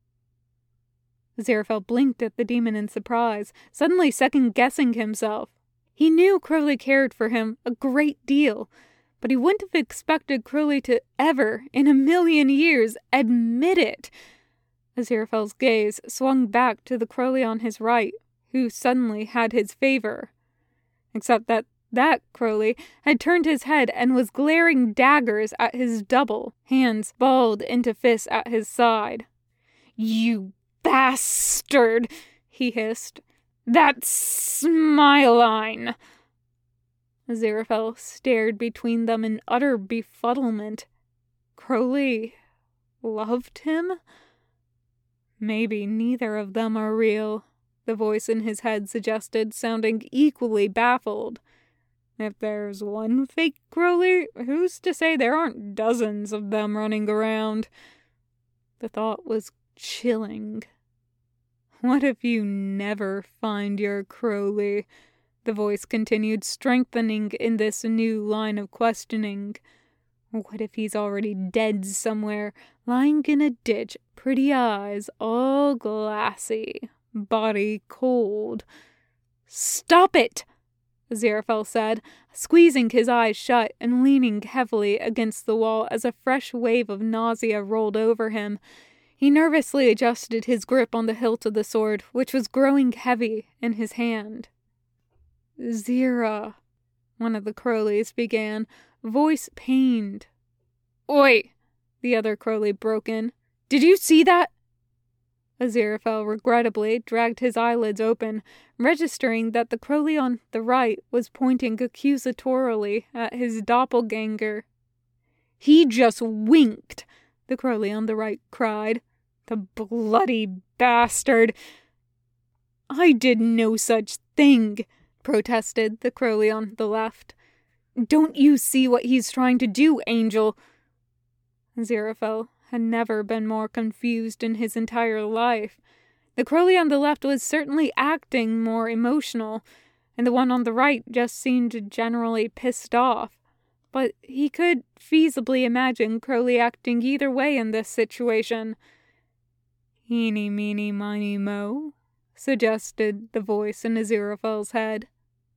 Aziraphale blinked at the demon in surprise, suddenly second-guessing himself. He knew Crowley cared for him a great deal, but he wouldn't have expected Crowley to ever, in a million years, admit it. Aziraphale's gaze swung back to the Crowley on his right, who suddenly had his favor. Except that Crowley had turned his head and was glaring daggers at his double, hands balled into fists at his side. "You bastard!" he hissed. "That's my line!" Aziraphale stared between them in utter befuddlement. Crowley loved him? Maybe neither of them are real, the voice in his head suggested, sounding equally baffled. If there's one fake Crowley, who's to say there aren't dozens of them running around? The thought was chilling. What if you never find your Crowley? The voice continued, strengthening in this new line of questioning. What if he's already dead somewhere, lying in a ditch, pretty eyes all glassy, body cold? "Stop it!" Aziraphale said, squeezing his eyes shut and leaning heavily against the wall as a fresh wave of nausea rolled over him. He nervously adjusted his grip on the hilt of the sword, which was growing heavy in his hand. "Zira," one of the Crowleys began, voice pained. "Oi!" the other Crowley broke in. "Did you see that?" Aziraphale regrettably dragged his eyelids open, registering that the Crowley on the right was pointing accusatorily at his doppelganger. "He just winked," the Crowley on the right cried. "The bloody bastard!" "I did no such thing," protested the Crowley on the left. "Don't you see what he's trying to do, Angel?" Aziraphale had never been more confused in his entire life. The Crowley on the left was certainly acting more emotional, and the one on the right just seemed generally pissed off. But he could feasibly imagine Crowley acting either way in this situation. "Eeny, meeny, miny, moe," suggested the voice in Aziraphale's head.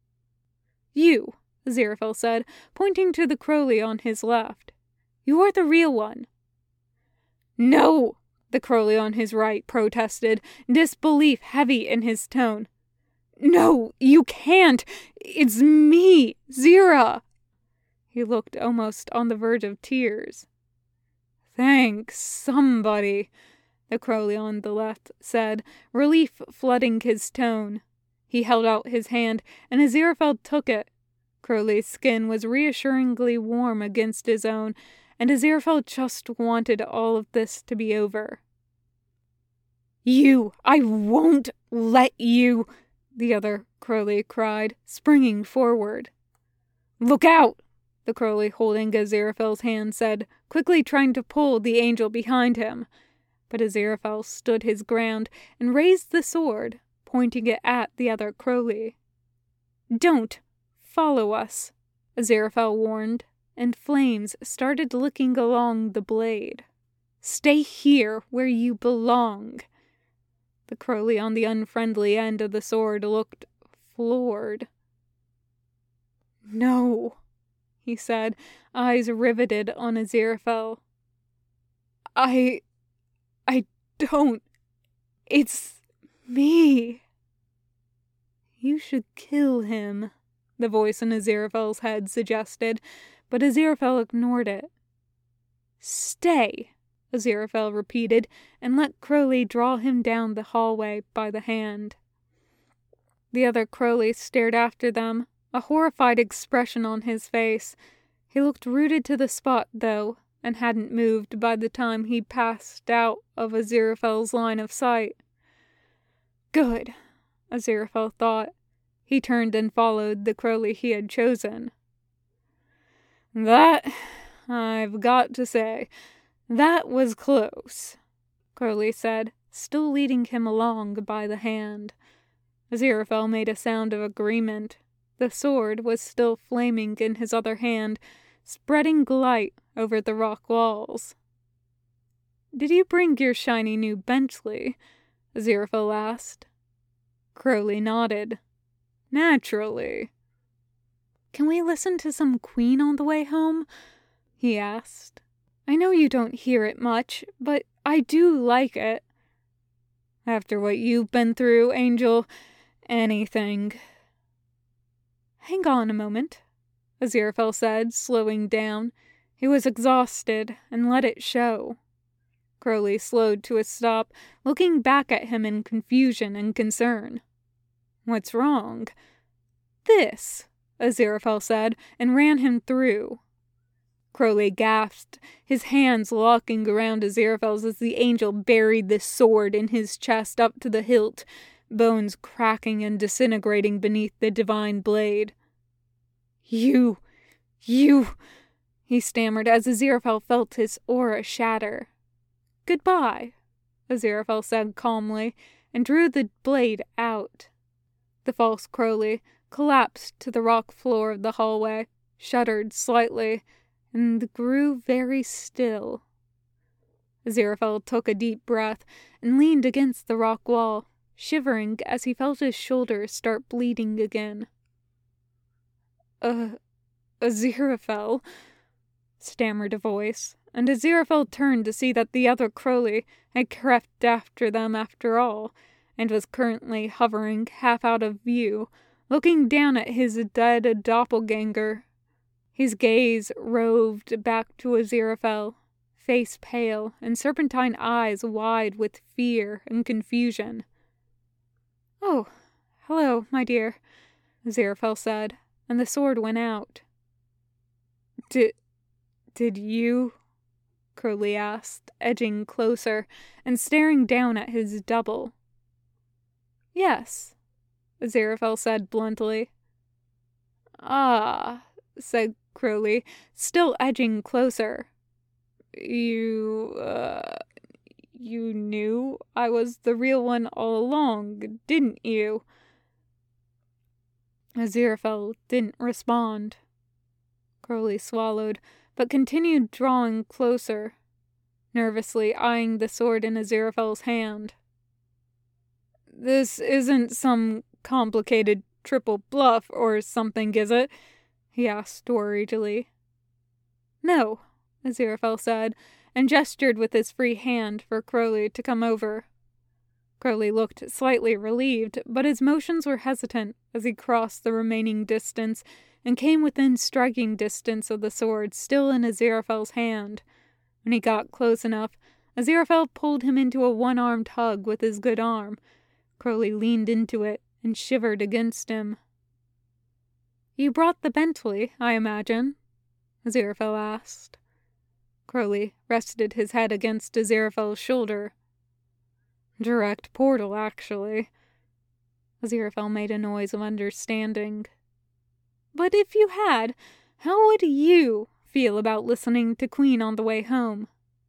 "You," Aziraphale said, pointing to the Crowley on his left. "You're the real one." "No!" the Crowley on his right protested, disbelief heavy in his tone. "No, you can't! It's me, Zira!" He looked almost on the verge of tears. "Thanks, somebody," the Crowley on the left said, relief flooding his tone. He held out his hand, and Aziraphale took it. Crowley's skin was reassuringly warm against his own, and Aziraphale just wanted all of this to be over. I won't let you," the other Crowley cried, springing forward. "Look out!" the Crowley holding Aziraphale's hand said, quickly trying to pull the angel behind him. But Aziraphale stood his ground and raised the sword, pointing it at the other Crowley. "Don't follow us," Aziraphale warned, and flames started licking along the blade. "Stay here where you belong." The Crowley on the unfriendly end of the sword looked floored. "No," he said, eyes riveted on Aziraphale. I don't. It's me." "You should kill him," the voice in Aziraphale's head suggested, but Aziraphale ignored it. "Stay," Aziraphale repeated, and let Crowley draw him down the hallway by the hand. The other Crowley stared after them, a horrified expression on his face. He looked rooted to the spot, though, and hadn't moved by the time he passed out of Aziraphale's line of sight. Good, Aziraphale thought. He turned and followed the Crowley he had chosen. "That, I've got to say, that was close," Crowley said, still leading him along by the hand. Aziraphale made a sound of agreement. The sword was still flaming in his other hand, spreading light over the rock walls. "Did you bring your shiny new Bentley?" Aziraphale asked. Crowley nodded. "Naturally." "Can we listen to some Queen on the way home?" he asked. "I know you don't hear it much, but I do like it." "After what you've been through, Angel, anything." "Hang on a moment," Aziraphale said, slowing down. He was exhausted, and let it show. Crowley slowed to a stop, looking back at him in confusion and concern. "What's wrong?" "This," Aziraphale said, and ran him through. Crowley gasped, his hands locking around Aziraphale's as the angel buried the sword in his chest up to the hilt, bones cracking and disintegrating beneath the divine blade. You, he stammered as Aziraphale felt his aura shatter. "Goodbye," Aziraphale said calmly, and drew the blade out. The false Crowley collapsed to the rock floor of the hallway, shuddered slightly, and grew very still. Aziraphale took a deep breath and leaned against the rock wall, shivering as he felt his shoulders start bleeding again. Aziraphale," stammered a voice, and Aziraphale turned to see that the other Crowley had crept after them after all, and was currently hovering half out of view, looking down at his dead doppelganger. His gaze roved back to Aziraphale, face pale and serpentine eyes wide with fear and confusion. "Oh, hello, my dear," Aziraphale said, and the sword went out. Did you?" Crowley asked, edging closer and staring down at his double. "Yes," Aziraphale said bluntly. "Ah," said Crowley, still edging closer. You knew I was the real one all along, didn't you?" Aziraphale didn't respond. Crowley swallowed, but continued drawing closer, nervously eyeing the sword in Aziraphale's hand. "This isn't some complicated triple bluff or something, is it?" he asked worriedly. "No," Aziraphale said, and gestured with his free hand for Crowley to come over. Crowley looked slightly relieved, but his motions were hesitant as he crossed the remaining distance and came within striking distance of the sword still in Aziraphale's hand. When he got close enough, Aziraphale pulled him into a one-armed hug with his good arm. Crowley leaned into it and shivered against him. "You brought the Bentley, I imagine?" Aziraphale asked. Crowley rested his head against Aziraphale's shoulder. "Direct portal, actually." Aziraphale made a noise of understanding. "But if you had, how would you feel about listening to Queen on the way home?"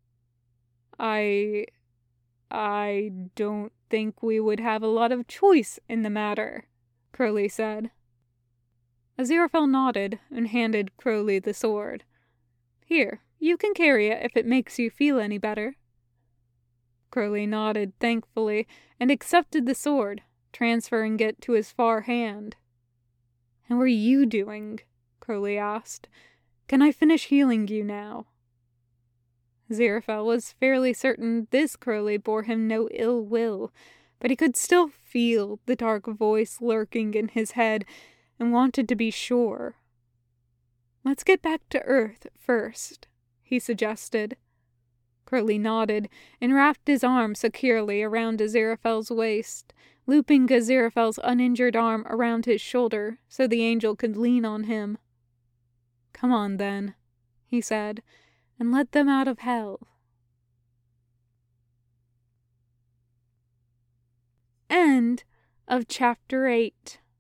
I don't think we would have a lot of choice in the matter," Crowley said. Aziraphale nodded and handed Crowley the sword. "Here, you can carry it if it makes you feel any better." Crowley nodded thankfully and accepted the sword, transferring it to his far hand. "How are you doing?" Crowley asked. "Can I finish healing you now?" Aziraphale was fairly certain this Crowley bore him no ill will, but he could still feel the dark voice lurking in his head and wanted to be sure. "Let's get back to Earth first," he suggested. Crowley nodded and wrapped his arm securely around Aziraphale's waist, looping Aziraphale's uninjured arm around his shoulder so the angel could lean on him. "Come on, then," he said, "and let them out of hell." End of Chapter 8.